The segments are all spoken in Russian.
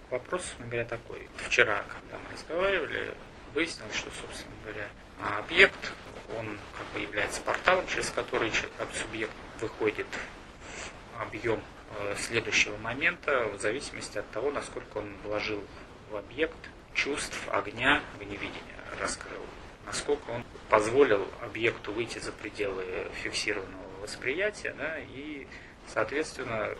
Вопрос, собственно говоря, такой. Вчера, когда мы разговаривали, выяснилось, что, собственно говоря, объект, он как бы является порталом, через который субъект выходит в объем следующего момента в зависимости от того, насколько он вложил в объект чувств, огня, огневидения, раскрыл. Насколько он позволил объекту выйти за пределы фиксированного восприятия, да, и, соответственно,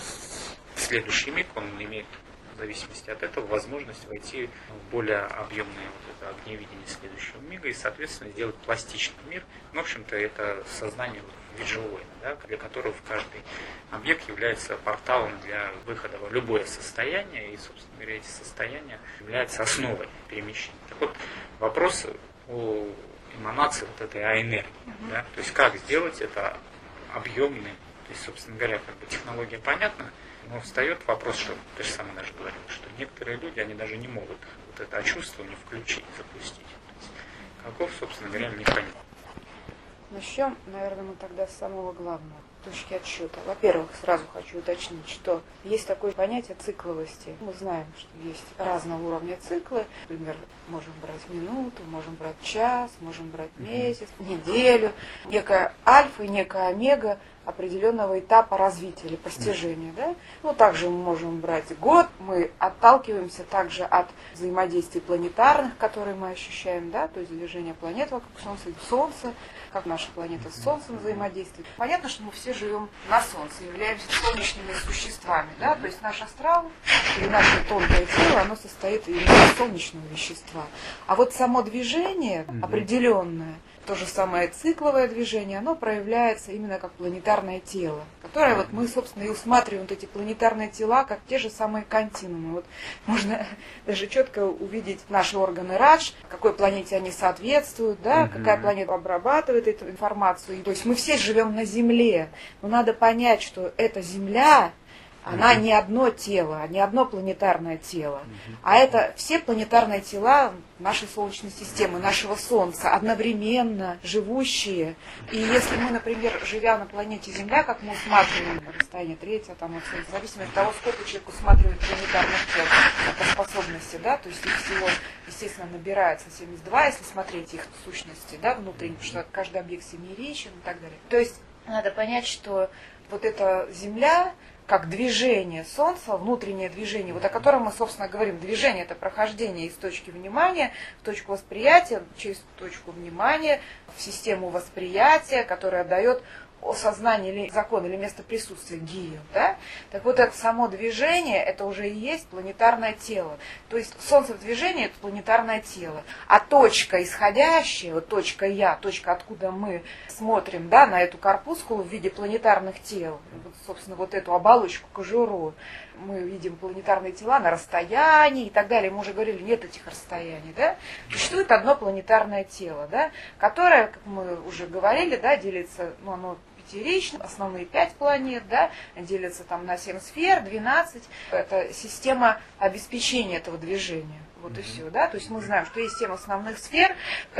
в следующий миг он имеет, в зависимости от этого, возможность войти в более объемное вот это огневидение следующего мига и, соответственно, сделать пластичный мир. В общем-то, это сознание виджелоида, да, для которого каждый объект является порталом для выхода в любое состояние, и, собственно говоря, эти состояния являются основой перемещения. Так вот, вопрос о эманации вот этой энергии, да, то есть как сделать это объемным, то есть, собственно говоря, как бы технология понятна, но встает вопрос, что ты же сама даже говорила, что некоторые люди, они даже не могут вот это чувствование включить, запустить. То есть, каков, собственно говоря, механизм? Начнем, наверное, мы тогда с самого главного, точки отсчета. Во-первых, сразу хочу уточнить, что есть такое понятие цикловости. Мы знаем, что есть разного уровня циклы. Например, можем брать минуту, можем брать час, можем брать месяц, неделю. Некая альфа и некая омега определенного этапа развития или постижения. Да? Ну, также мы можем брать год, мы отталкиваемся также от взаимодействий планетарных, которые мы ощущаем, да? То есть движение планет вокруг Солнца, как наша планета с Солнцем взаимодействует. Понятно, что мы все живем на Солнце, являемся солнечными существами, да? То есть наш астрал или наше тонкое тело, оно состоит именно из солнечного вещества. А вот само движение определенное, то же самое цикловое движение, оно проявляется именно как планетарное тело, которое вот мы, собственно, и усматриваем вот эти планетарные тела, как те же самые континуумы. Вот можно даже четко увидеть наши органы Радж, какой планете они соответствуют, да, какая планета обрабатывает эту информацию. То есть мы все живем на Земле, но надо понять, что эта Земля, она не одно тело, не одно планетарное тело, а это все планетарные тела нашей Солнечной системы, нашего Солнца, одновременно живущие. И если мы, например, живя на планете Земля, как мы усматриваем расстояние третье, там, от Солнца, в зависимости от того, сколько человек усматривает планетарных тел по способности, да, то есть их всего, естественно, набирается 72, если смотреть их сущности, да, внутренние, потому что каждый объект семиеричен и так далее. То есть надо понять, что вот эта Земля, как движение Солнца, внутреннее движение, вот о котором мы, собственно, говорим. Движение – это прохождение из точки внимания в точку восприятия, через точку внимания в систему восприятия, которая дает сознание или закон, или место присутствия гию. Да? Так вот, это само движение, это уже и есть планетарное тело. То есть Солнце в движении – это планетарное тело. А точка исходящая, вот точка Я, точка, откуда мы смотрим, да, на эту корпускулу в виде планетарных тел, вот, собственно, вот эту оболочку, кожуру, мы видим планетарные тела на расстоянии и так далее. Мы уже говорили, нет этих расстояний. Да? Существует одно планетарное тело, да, которое, как мы уже говорили, да, делится, ну, оно пятиерично, основные 5 планет, да, делятся там на 7 сфер, 12. Это система обеспечения этого движения. Вот и все. Да? То есть мы знаем, что есть 7 основных сфер.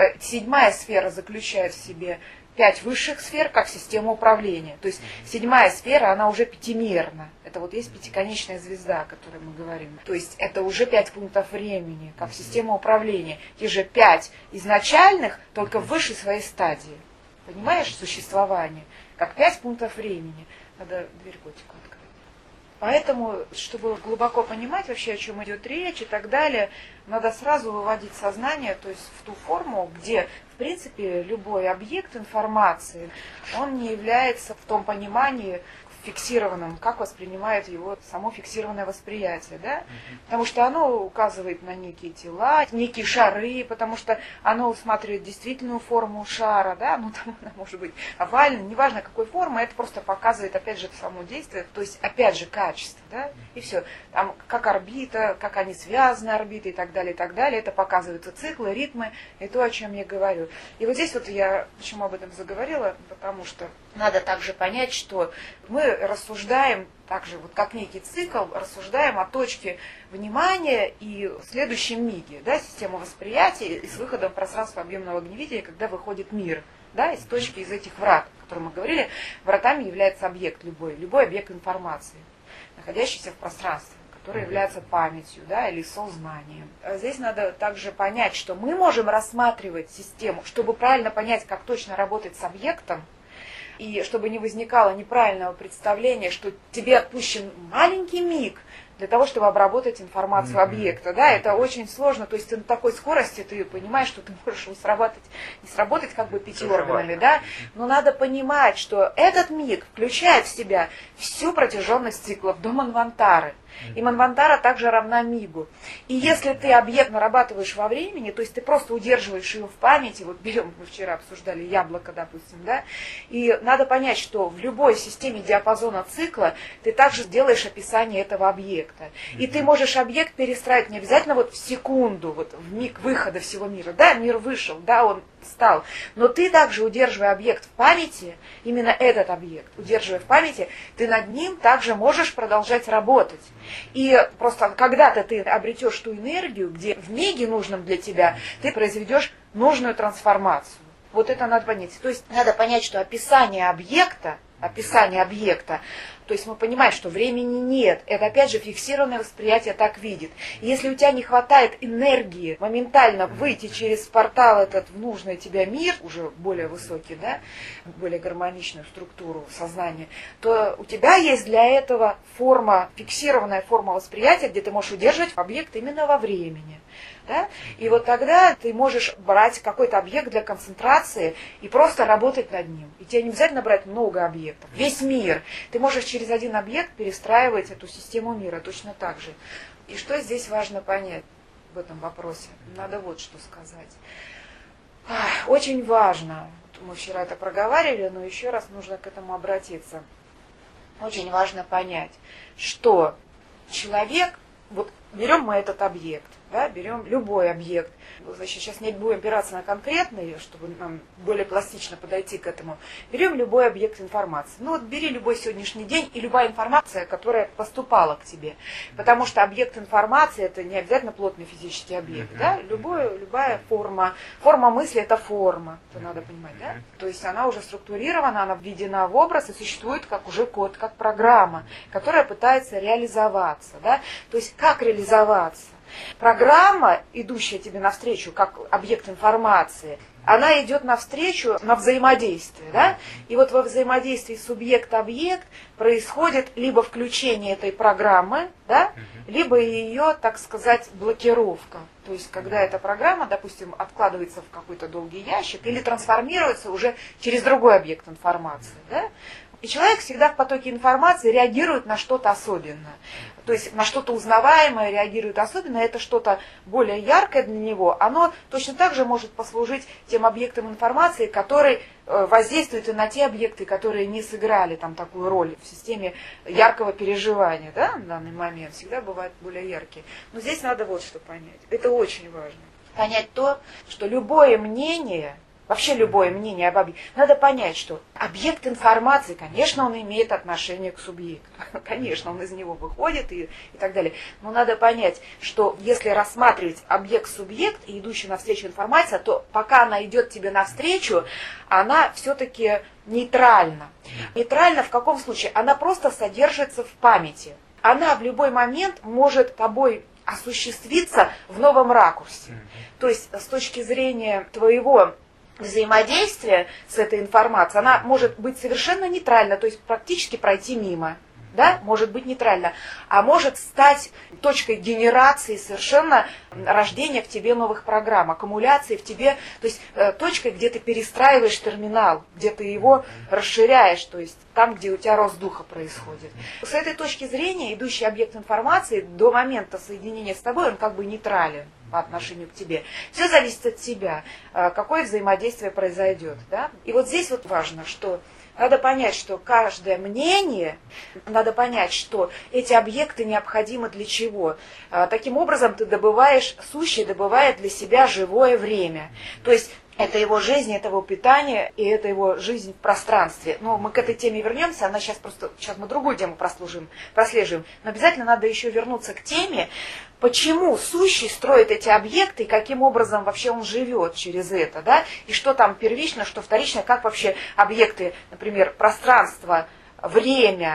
7-я сфера заключает в себе 5 высших сфер как система управления. То есть 7-я сфера, она уже пятимерна. Это вот есть пятиконечная звезда, о которой мы говорим. То есть это уже 5 пунктов времени, как система управления. Те же 5 изначальных, только в высшей своей стадии. Понимаешь, существование? Как 5 пунктов времени. Надо дверь котику открыть. Поэтому, чтобы глубоко понимать вообще, о чем идет речь и так далее, надо сразу выводить сознание, то есть в ту форму, где, в принципе, любой объект информации, он не является в том понимании фиксированным, как воспринимает его само фиксированное восприятие, да? Потому что оно указывает на некие тела, некие шары, потому что оно усматривает действительную форму шара, да? Ну, там она может быть овальной, неважно какой формы, это просто показывает, опять же, само действие, то есть, опять же, качество, да? И все. Там, как орбита, как они связаны, орбиты и так далее, это показываются циклы, ритмы, и то, о чем я говорю. И вот здесь вот я, почему об этом заговорила, потому что надо также понять, что мы рассуждаем также, вот как некий цикл, рассуждаем о точке внимания и следующем миге, да, система восприятия и с выходом в пространство объемного огневидения, когда выходит мир, да, из точки, из этих врат, о которых мы говорили, вратами является объект любой объект информации, находящийся в пространстве, которая является памятью, да, или сознанием. Здесь надо также понять, что мы можем рассматривать систему, чтобы правильно понять, как точно работать с объектом, и чтобы не возникало неправильного представления, что тебе отпущен маленький миг для того, чтобы обработать информацию объекта. Да, это очень сложно. То есть ты на такой скорости ты понимаешь, что ты можешь не сработать как бы 5 органами, да? Но надо понимать, что этот миг включает в себя всю протяженность циклов до Манвантары. И Манвантара также равна мигу. И если ты объект нарабатываешь во времени, то есть ты просто удерживаешь его в памяти, вот берем, мы вчера обсуждали яблоко, допустим, да, и надо понять, что в любой системе диапазона цикла ты также делаешь описание этого объекта. И ты можешь объект перестраивать не обязательно вот в секунду, вот в миг выхода всего мира. Да, мир вышел, да, он стал. Но ты также, удерживая объект в памяти, именно этот объект, удерживая в памяти, ты над ним также можешь продолжать работать. И просто когда-то ты обретешь ту энергию, где в миге нужном для тебя ты произведешь нужную трансформацию. Вот это надо понять. То есть надо понять, что описание объекта, то есть мы понимаем, что времени нет. Это опять же фиксированное восприятие так видит. И если у тебя не хватает энергии моментально выйти через портал этот в нужный тебе мир, уже более высокий, да, более гармоничную структуру сознания, то у тебя есть для этого фиксированная форма восприятия, где ты можешь удерживать объект именно во времени. Да? И вот тогда ты можешь брать какой-то объект для концентрации и просто работать над ним. И тебе не обязательно брать много объектов. Весь мир. Ты можешь через один объект перестраивать эту систему мира точно так же. И что здесь важно понять в этом вопросе? Надо вот что сказать. Очень важно, мы вчера это проговаривали, но еще раз нужно к этому обратиться. Очень важно понять, что человек, вот берем мы этот объект, да, берем любой объект. Значит, сейчас не будем опираться на конкретные, чтобы нам более пластично подойти к этому. Берем любой объект информации. Ну вот бери любой сегодняшний день и любая информация, которая поступала к тебе. Потому что объект информации это не обязательно плотный физический объект. Да? Любая форма. Форма мысли это форма. Это надо понимать, да? То есть она уже структурирована, она введена в образ и существует как уже код, как программа, которая пытается реализоваться. Да? То есть как реализоваться? Программа, идущая тебе навстречу, как объект информации, она идет навстречу на взаимодействие. Да? И вот во взаимодействии субъект-объект происходит либо включение этой программы, да, либо ее, так сказать, блокировка. То есть когда эта программа, допустим, откладывается в какой-то долгий ящик или трансформируется уже через другой объект информации. Да? И человек всегда в потоке информации реагирует на что-то особенное. То есть на что-то узнаваемое реагирует особенно, это что-то более яркое для него, оно точно так же может послужить тем объектом информации, который воздействует и на те объекты, которые не сыграли там такую роль в системе яркого переживания, да, в данный момент, всегда бывают более яркие. Но здесь надо вот что понять, это очень важно. Понять то, что любое мнение, вообще любое мнение об объекте, надо понять, что объект информации, конечно, он имеет отношение к субъекту, конечно, он из него выходит и так далее. Но надо понять, что если рассматривать объект-субъект и идущий навстречу информация, то пока она идет тебе навстречу, она все-таки нейтральна. Нейтральна в каком случае? Она просто содержится в памяти. Она в любой момент может тобой осуществиться в новом ракурсе. То есть с точки зрения твоего взаимодействие с этой информацией, она может быть совершенно нейтральна, то есть практически пройти мимо, да, может быть нейтрально, а может стать точкой генерации совершенно рождения в тебе новых программ, аккумуляции в тебе, то есть точкой, где ты перестраиваешь терминал, где ты его расширяешь, то есть там, где у тебя рост духа происходит. С этой точки зрения идущий объект информации до момента соединения с тобой, он как бы нейтрален по отношению к тебе. Все зависит от тебя, какое взаимодействие произойдет. Да? И вот здесь вот важно, что надо понять, что каждое мнение, надо понять, что эти объекты необходимы для чего. Таким образом ты добываешь, сущий добывает для себя живое время. То есть это его жизнь, это его питание, и это его жизнь в пространстве. Но мы к этой теме вернемся, сейчас мы другую тему прослеживаем. Но обязательно надо еще вернуться к теме, почему сущий строит эти объекты, и каким образом вообще он живет через это, да? И что там первично, что вторично, как вообще объекты, например, пространство, время,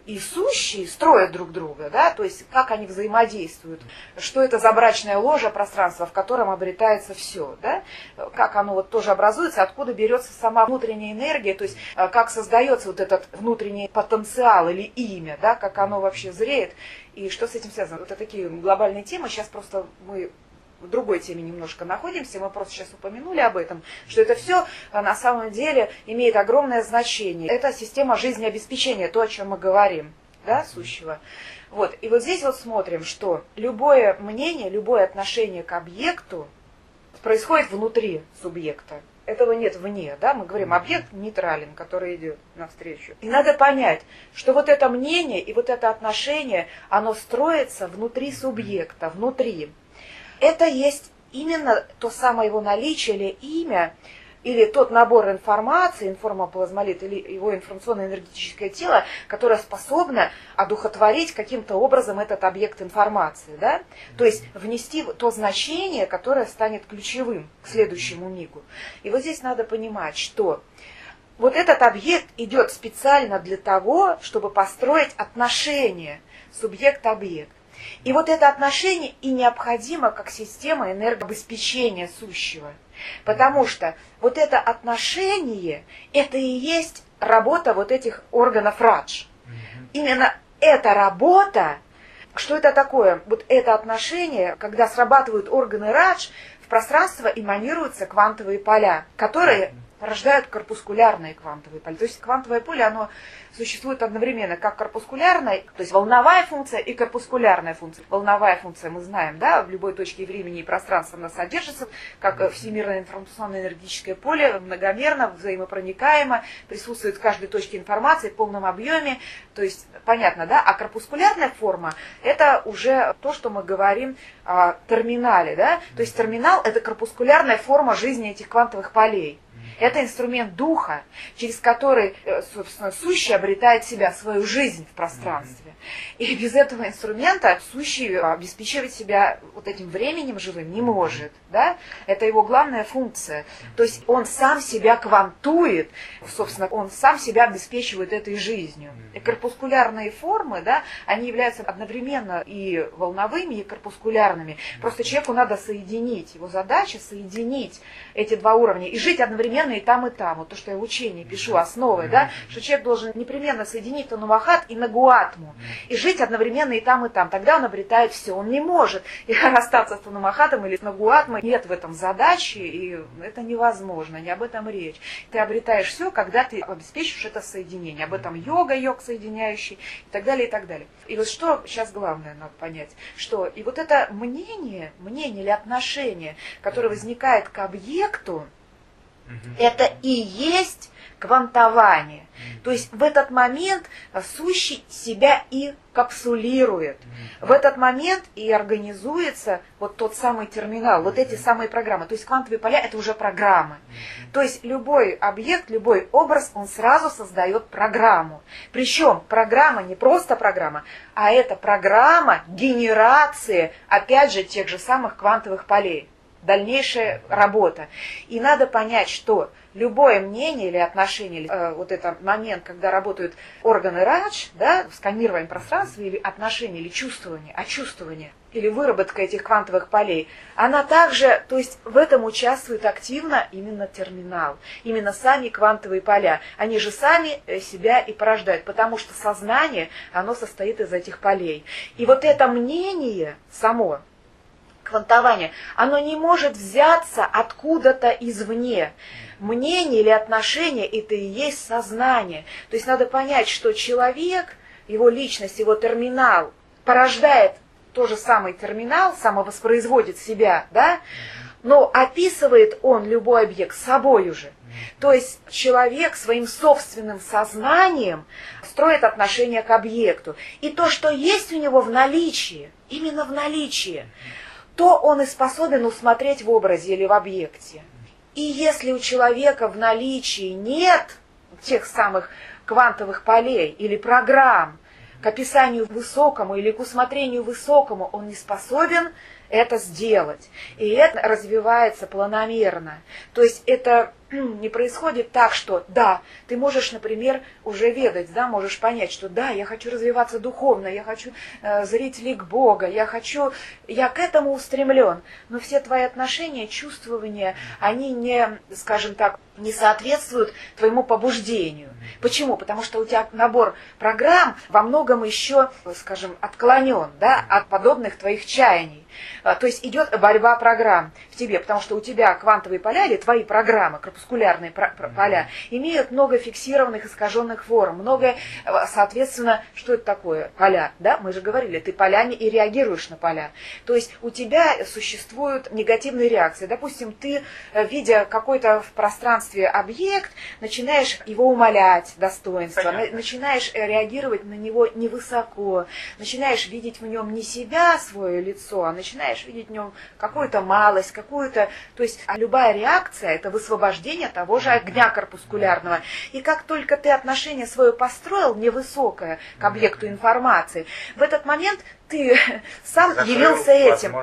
и сущий строят друг друга, да, то есть как они взаимодействуют, что это за брачное ложе пространства, в котором обретается все, да, как оно вот тоже образуется, откуда берется сама внутренняя энергия, то есть как создается вот этот внутренний потенциал или имя, да, как оно вообще зреет, и что с этим связано. Это такие глобальные темы, сейчас просто мы в другой теме немножко находимся, мы просто сейчас упомянули об этом, что это все на самом деле имеет огромное значение. Это система жизнеобеспечения, то, о чем мы говорим, да, сущего. Вот. И вот здесь вот смотрим, что любое мнение, любое отношение к объекту происходит внутри субъекта. Этого нет вне, да, мы говорим, объект нейтрален, который идет навстречу. И надо понять, что вот это мнение и вот это отношение, оно строится внутри субъекта, внутри. Это есть именно то самое его наличие или имя, или тот набор информации, информоплазмолит, или его информационно-энергетическое тело, которое способно одухотворить каким-то образом этот объект информации, да? То есть внести то значение, которое станет ключевым к следующему мигу. И вот здесь надо понимать, что вот этот объект идет специально для того, чтобы построить отношения субъект-объект. И вот это отношение и необходимо как система энергообеспечения сущего. Потому что вот это отношение, это и есть работа вот этих органов Радж. Именно эта работа, что это такое? Вот это отношение, когда срабатывают органы Радж, в пространство эманируются квантовые поля, которые порождают корпускулярные квантовые поля. То есть квантовое поле, оно существует одновременно как корпускулярная, то есть волновая функция и корпускулярная функция. Волновая функция, мы знаем, да, в любой точке времени и пространства она содержится, как всемирное информационно-энергетическое поле, многомерно, взаимопроникаемо, присутствует в каждой точке информации в полном объеме, то есть понятно, да, а корпускулярная форма – это уже то, что мы говорим о терминале, да, то есть терминал – это корпускулярная форма жизни этих квантовых полей. Это инструмент духа, через который, собственно, сущий обретает себя, свою жизнь в пространстве. И без этого инструмента сущий обеспечивать себя вот этим временем живым не может. Да? Это его главная функция. То есть он сам себя квантует, собственно, он сам себя обеспечивает этой жизнью. И корпускулярные формы, да, они являются одновременно и волновыми, и корпускулярными. Просто человеку надо соединить, его задача соединить эти два уровня и жить одновременно и там, и там. Вот то, что я в учении пишу основой, да, что человек должен непременно соединить Танумахат и Нагуатму. И жить одновременно и там, и там. Тогда он обретает все. Он не может расстаться с Танумахатом или с Нагуатмой. Нет в этом задачи, и это невозможно, не об этом речь. Ты обретаешь все, когда ты обеспечишь это соединение. Об этом йог соединяющий, и так далее, и так далее. И вот что сейчас главное надо понять, что и вот это мнение или отношение, которое возникает к объекту, это и есть квантование. То есть в этот момент сущий себя и капсулирует. В этот момент и организуется вот тот самый терминал, вот эти самые программы. То есть квантовые поля – это уже программы. То есть любой объект, любой образ, он сразу создает программу. Причем программа не просто программа, а это программа генерации, опять же, тех же самых квантовых полей. Дальнейшая работа. И надо понять, что любое мнение или отношение, или, вот этот момент, когда работают органы Радж, да, сканирование пространства, или отношение, или чувствование, очувствование, или выработка этих квантовых полей, она также, то есть в этом участвует активно именно терминал, именно сами квантовые поля. Они же сами себя и порождают, потому что сознание, оно состоит из этих полей. И вот это мнение само, квантование, оно не может взяться откуда-то извне. Мнение или отношение – это и есть сознание. То есть надо понять, что человек, его личность, его терминал порождает тот же самый терминал, самовоспроизводит себя, да? Но описывает он любой объект собой уже. То есть человек своим собственным сознанием строит отношение к объекту. И то, что есть у него в наличии, именно в наличии, то он и способен усмотреть в образе или в объекте. И если у человека в наличии нет тех самых квантовых полей или программ к описанию высокому или к усмотрению высокому, он не способен это сделать. И это развивается планомерно. То есть это не происходит так, что да, ты можешь, например, уже ведать, да, можешь понять, что да, я хочу развиваться духовно, я хочу зрить лик Бога, я к этому устремлен, но все твои отношения, чувствования, они не, скажем так, не соответствуют твоему побуждению. Почему? Потому что у тебя набор программ во многом еще, скажем, отклонен, да, от подобных твоих чаяний. То есть идет борьба программ в тебе, потому что у тебя квантовые поля или твои программы, корпускулярные поля, имеют много фиксированных, искаженных форм, много, соответственно, что это такое? Поля, да? Мы же говорили, ты полями и реагируешь на поля. То есть у тебя существуют негативные реакции. Допустим, ты, видя какой-то в пространстве объект, начинаешь его умалять, достоинство, начинаешь реагировать на него невысоко, начинаешь видеть в нем не себя, свое лицо, а начинаешь видеть в нем какую-то малость, какую-то... То есть любая реакция – это высвобождение того же огня корпускулярного. И как только ты отношение свое построил невысокое к объекту информации, в этот момент ты сам явился этим.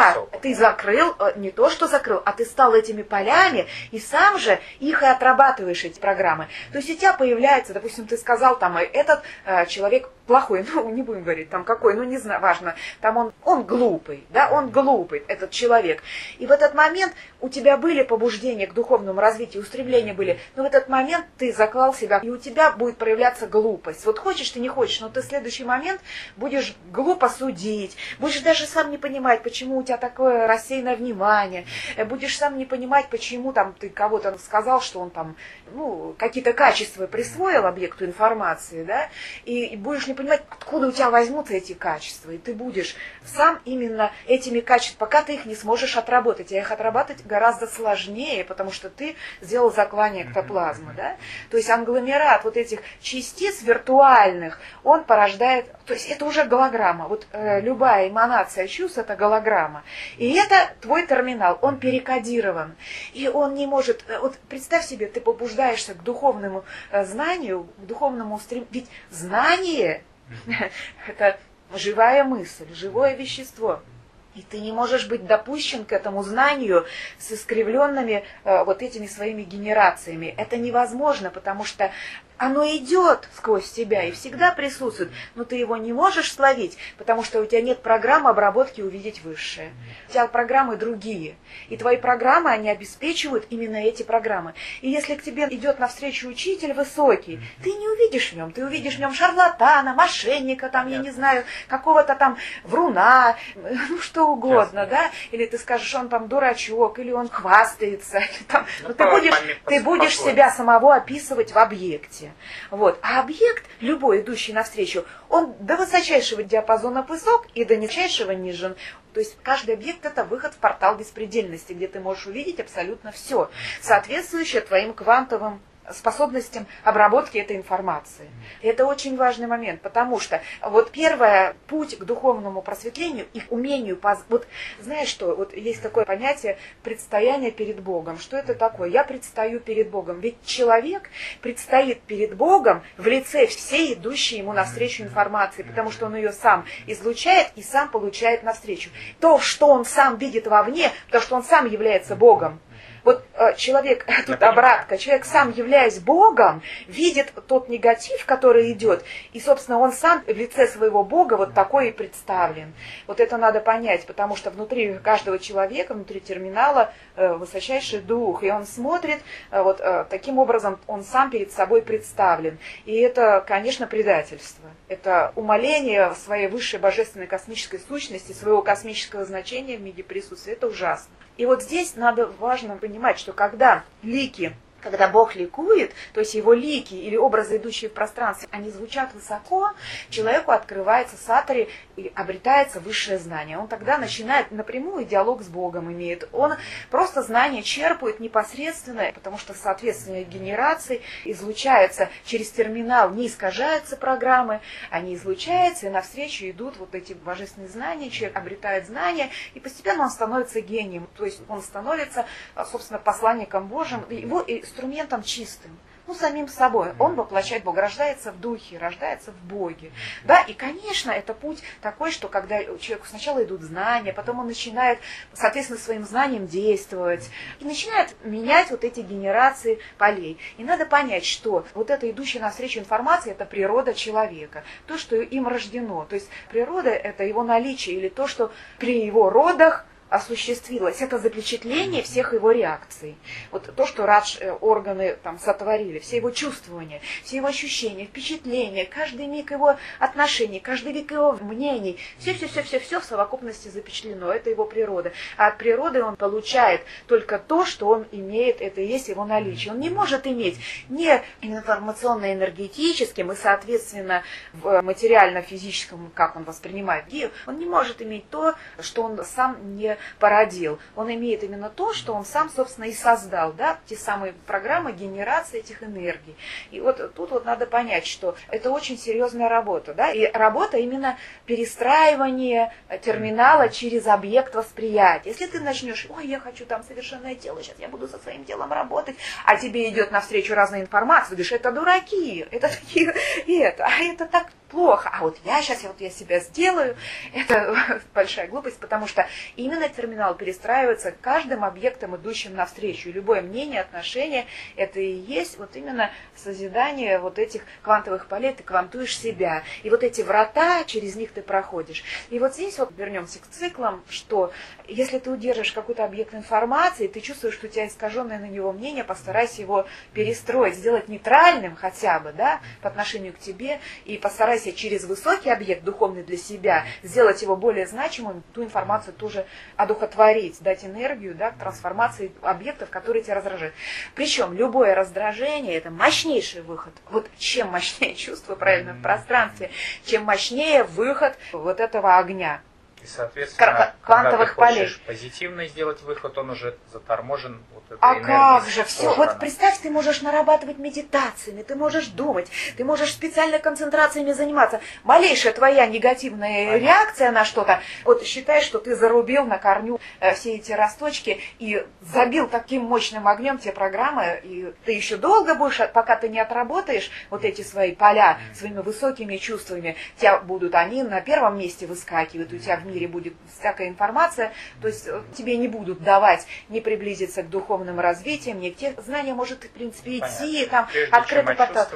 Ты закрыл, не то что закрыл, а ты стал этими полями, и сам же их и отрабатываешь, эти программы. То есть у тебя появляется, допустим, ты сказал, там, этот человек плохой, ну, не будем говорить, там, какой, ну, не знаю, важно, там он глупый, да, он глупый, этот человек. И в этот момент у тебя были побуждения к духовному развитию, устремления были, но в этот момент ты заклал себя, и у тебя будет проявляться глупость. Вот хочешь ты, не хочешь, но ты в следующий момент будешь глупо судить, будешь даже сам не понимать, почему у тебя такое рассеянное внимание, будешь сам не понимать, почему там ты кого-то сказал, что он там, ну, какие-то качества присвоил объекту информации, да, и будешь не понимать, откуда у тебя возьмутся эти качества, и ты будешь сам именно этими качествами, пока ты их не сможешь отработать, а их отрабатывать гораздо сложнее, потому что ты сделал заклание эктоплазмы, да, то есть англомерат вот этих частиц виртуальных, он порождает, то есть это уже голограмма, вот любая эманация чувств это голограмма, и это твой терминал, он перекодирован, и он не может, вот представь себе, ты побуждаешься к духовному знанию, к духовному стремлению, ведь знание это живая мысль, живое вещество. И ты не можешь быть допущен к этому знанию с искривленными вот этими своими генерациями. Это невозможно, потому что оно идет сквозь тебя и всегда присутствует, но ты его не можешь словить, потому что у тебя нет программы обработки увидеть высшее. У тебя программы другие, и твои программы, они обеспечивают именно эти программы. И если к тебе идет навстречу учитель высокий, ты не увидишь в нем, ты увидишь в нем шарлатана, мошенника, там, я не знаю, какого-то там вруна, ну что угодно, да, или ты скажешь, он там дурачок, или он хвастается, или там, но ты будешь себя самого описывать в объекте. Вот. А объект, любой идущий навстречу, он до высочайшего диапазона высок и до нижайшего нижен. То есть каждый объект это выход в портал беспредельности, где ты можешь увидеть абсолютно все, соответствующее твоим квантовым способностям обработки этой информации. И это очень важный момент, потому что вот первый путь к духовному просветлению и к умению, вот знаешь что, вот есть такое понятие предстояние перед Богом. Что это такое? Я предстаю перед Богом. Ведь человек предстоит перед Богом в лице всей идущей ему навстречу информации, потому что он ее сам излучает и сам получает навстречу. То, что он сам видит вовне, потому что он сам является Богом. Вот человек, тут обратка, человек сам, являясь Богом, видит тот негатив, который идет, и, собственно, он сам в лице своего Бога вот такой и представлен. Вот это надо понять, потому что внутри каждого человека, внутри терминала высочайший дух, и он смотрит, вот таким образом он сам перед собой представлен. И это, конечно, предательство. Это умаление своей высшей божественной космической сущности, своего космического значения в мире присутствия. Это ужасно. И вот здесь важно понимать, что когда Бог ликует, то есть его лики или образы, идущие в пространстве, они звучат высоко, человеку открывается сатори и обретается высшее знание. Он тогда начинает напрямую диалог с Богом имеет. Он просто знание черпает непосредственно, потому что соответственно генерации излучаются через терминал, не искажаются программы, они излучаются, и навстречу идут вот эти божественные знания, человек обретает знания, и постепенно он становится гением, то есть он становится, собственно, посланником Божьим, его инструментом чистым. самим собой. Он воплощает Бога, рождается в духе, рождается в Боге. Да? И, конечно, это путь такой, что когда у человека сначала идут знания, потом он начинает, соответственно, своим знаниям действовать, и начинает менять вот эти генерации полей. И надо понять, что вот эта идущая навстречу информация – это природа человека, то, что им рождено. То есть природа – это его наличие или то, что при его родах осуществилось. Это запечатление всех его реакций. Вот то, что органы там сотворили, все его чувствования, все его ощущения, впечатления, каждый миг его отношений, каждый миг его мнений, все в совокупности запечатлено. Это его природа. А от природы он получает только то, что он имеет, это и есть его наличие. Он не может иметь ни информационно-энергетическим и, соответственно, в материально-физическом, как он воспринимает гею, он не может иметь то, что он сам не породил. Он имеет именно то, что он сам, собственно, и создал, да, те самые программы генерации этих энергий. И вот тут вот надо понять, что это очень серьезная работа, да, и работа именно перестраивания терминала через объект восприятия. Если ты начнешь, я хочу там совершенное тело, сейчас я буду со своим телом работать, а тебе идет навстречу разная информация, ты говоришь, это дураки, это такие, это так плохо, а вот я сейчас я себя сделаю, это большая глупость, потому что именно терминал перестраивается каждым объектом, идущим навстречу. И любое мнение, отношение, это и есть вот именно созидание вот этих квантовых полей, ты квантуешь себя. И вот эти врата, через них ты проходишь. И вот здесь вот вернемся к циклам, что если ты удержишь какой-то объект информации, ты чувствуешь, что у тебя искаженное на него мнение, постарайся его перестроить, сделать нейтральным хотя бы, да, по отношению к тебе, и постарайся через высокий объект, духовный для себя, сделать его более значимым, ту информацию тоже одухотворить, дать энергию, да, к трансформации объектов, которые тебя раздражают. Причем любое раздражение – это мощнейший выход. Вот чем мощнее чувство правильно в пространстве, чем мощнее выход вот этого огня. И, соответственно, квантовых когда ты полей. хочешь позитивно сделать выход, он уже заторможен вот этой энергией. Как же, все. Вот представь, ты можешь нарабатывать медитациями, ты можешь думать, ты можешь специально концентрациями заниматься. Малейшая твоя негативная реакция на что-то, вот считай, что ты зарубил на корню все эти росточки и забил таким мощным огнем те программы, и ты еще долго будешь, пока ты не отработаешь вот эти свои поля своими высокими чувствами, тебя будут они на первом месте выскакивать, у тебя в мире будет всякая информация, то есть тебе не будут давать не приблизиться к духовным развитиям, не к тех знания может, в принципе, идти, там, открытый поток.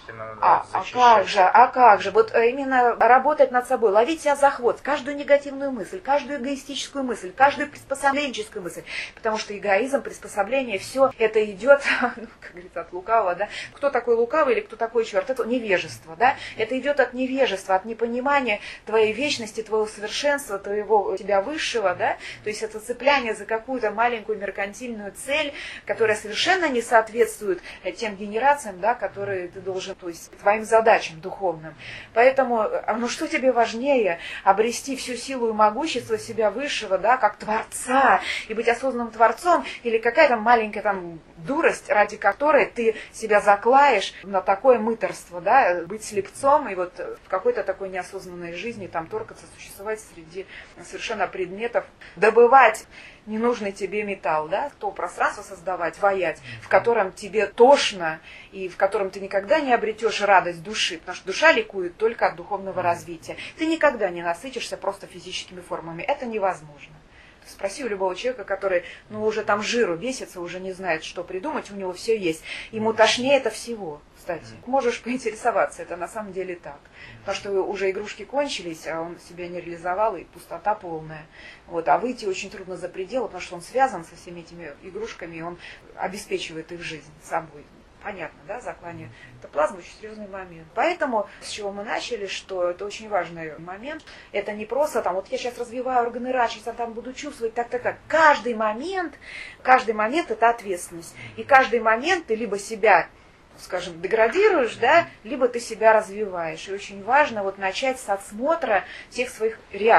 Как же, вот именно работать над собой, ловить себя за хвост, каждую негативную мысль, каждую эгоистическую мысль, каждую приспособленческую мысль, потому что эгоизм, приспособление, все это идет, как говорится, от лукавого, да, кто такой лукавый или кто такой черт, это невежество, да, это идет от невежества, от непонимания твоей вечности, твоего совершенства, твоего тебя высшего, да, то есть это цепляние за какую-то маленькую меркантильную цель, которая совершенно не соответствует тем генерациям, да, которые ты должен, то есть твоим задачам духовным. Поэтому, что тебе важнее, обрести всю силу и могущество себя высшего, да, как Творца, и быть осознанным Творцом, или какая-то маленькая там дурость, ради которой ты себя заклаешь на такое мытарство, да, быть слепцом и вот в какой-то такой неосознанной жизни там торкаться, существовать среди совершенно предметов, добывать ненужный тебе металл, да, то пространство создавать, воять, в котором тебе тошно и в котором ты никогда не обретешь радость души, потому что душа ликует только от духовного развития. Ты никогда не насытишься просто физическими формами. Это невозможно. Спроси у любого человека, который, уже там жиру бесится, уже не знает, что придумать, у него все есть. Ему тошнее это всего, кстати. Можешь поинтересоваться, это на самом деле так. Потому что уже игрушки кончились, а он себя не реализовал, и пустота полная. Вот. А выйти очень трудно за пределы, потому что он связан со всеми этими игрушками, и он обеспечивает их жизнь собой. Понятно, да, заклание эктоплазмы очень серьезный момент. Поэтому, с чего мы начали, что это очень важный момент, это не просто там, вот я сейчас развиваю органы Ра, сейчас я там буду чувствовать, так. Каждый момент это ответственность. И каждый момент ты либо себя, скажем, деградируешь, да, либо ты себя развиваешь. И очень важно вот начать с отсмотра всех своих реакций.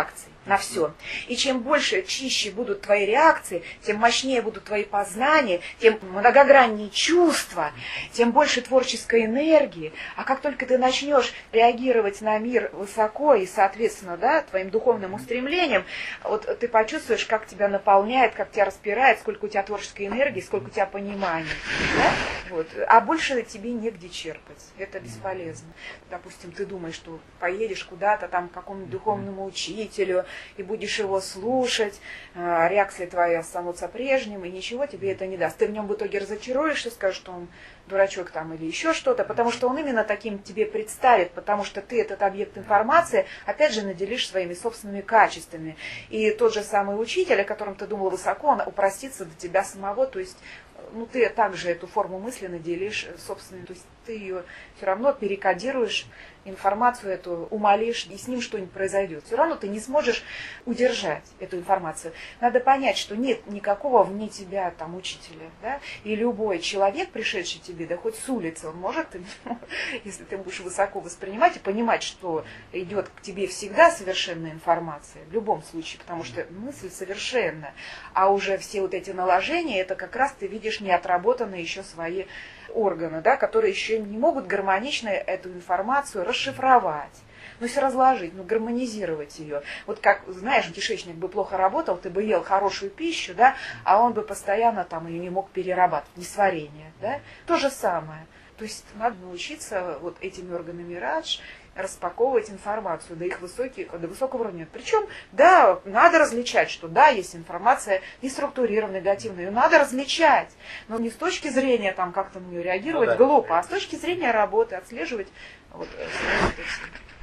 на все. И чем больше, чище будут твои реакции, тем мощнее будут твои познания, тем многограннее чувства, тем больше творческой энергии. А как только ты начнешь реагировать на мир высоко и, соответственно, да, твоим духовным устремлением, вот ты почувствуешь, как тебя наполняет, как тебя распирает, сколько у тебя творческой энергии, сколько у тебя понимания. Да? Вот. А больше тебе негде черпать. Это бесполезно. Допустим, ты думаешь, что поедешь куда-то там к какому-нибудь духовному учителю, и будешь его слушать, реакция твоя останутся прежним, и ничего тебе это не даст. Ты в нем в итоге разочаруешься, скажешь, что он дурачок там или еще что-то, потому что он именно таким тебе представит, потому что ты этот объект информации, опять же, наделишь своими собственными качествами. И тот же самый учитель, о котором ты думал высоко, он упростится до тебя самого, то есть ты также эту форму мысли наделишь собственной, то есть ты ее все равно перекодируешь, информацию эту умолишь, и с ним что-нибудь произойдет. Все равно ты не сможешь удержать эту информацию. Надо понять, что нет никакого вне тебя там учителя. Да? И любой человек, пришедший тебе, да хоть с улицы, он может, если ты будешь высоко воспринимать и понимать, что идет к тебе всегда совершенная информация, в любом случае, потому что мысль совершенна. А уже все вот эти наложения, это как раз ты видишь неотработанные еще свои органы, да, которые еще не могут гармонично эту информацию расшифровать, но все разложить, гармонизировать ее. Вот как, знаешь, кишечник бы плохо работал, ты бы ел хорошую пищу, да, а он бы постоянно там ее не мог перерабатывать, несварение, да. То же самое. То есть надо научиться вот этими органами радж распаковывать информацию до высокого уровня. Причем, да, надо различать, что да, есть информация неструктурированная, негативная, ее надо различать, но не с точки зрения там как-то на нее реагировать глупо, а с точки зрения работы, отслеживать вот,